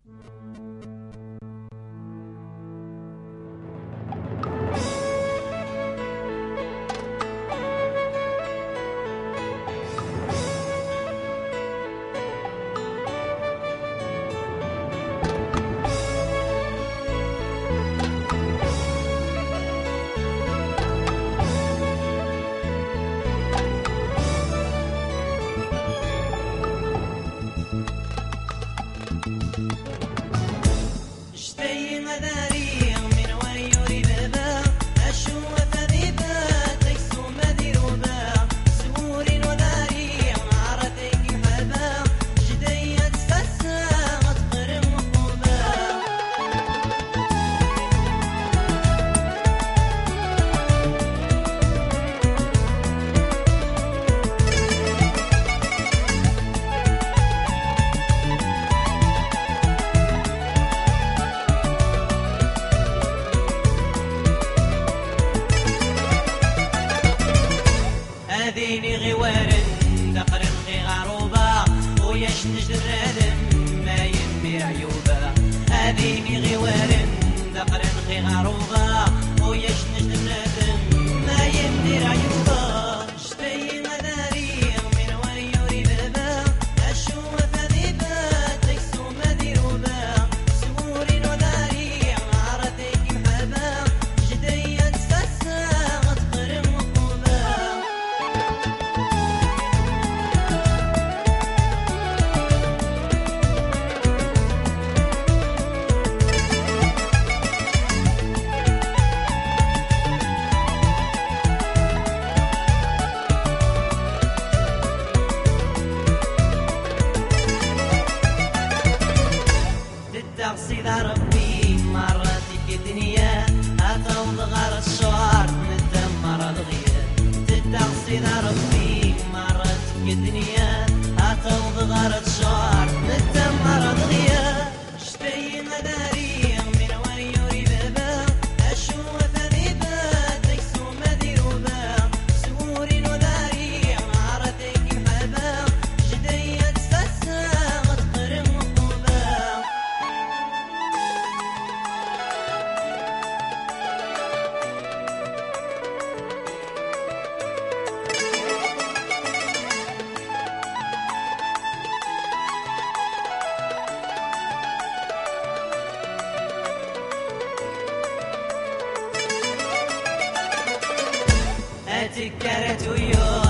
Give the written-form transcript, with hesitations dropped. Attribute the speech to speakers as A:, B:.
A: هذيني غوار دقر غي غروبة وياش نجرد ما يمي عيوبة. هذيني غوار دقر غي غروبة وياش نجرد ما يمي عيوبة. شتي مداري من وين يوري بابا أشوف ذيبا تكسو مديروبا سوري نوداري عرتك محبا جديا تسسا غتقرم وقوبا. تغسيد ربي مراتك الدنيا هتوض غار الشوار نتدمر الغياب. تغسيد ربي مراتك الدنيا هتوض غار الشوار نتدمر الغياب. شتي مداري من وين يوري بابا أشوف ذيبا تكسو مديروبا سوري نوداري عرتك محبا جديا تسسا غتقرم وقوبا. تكرت ويوم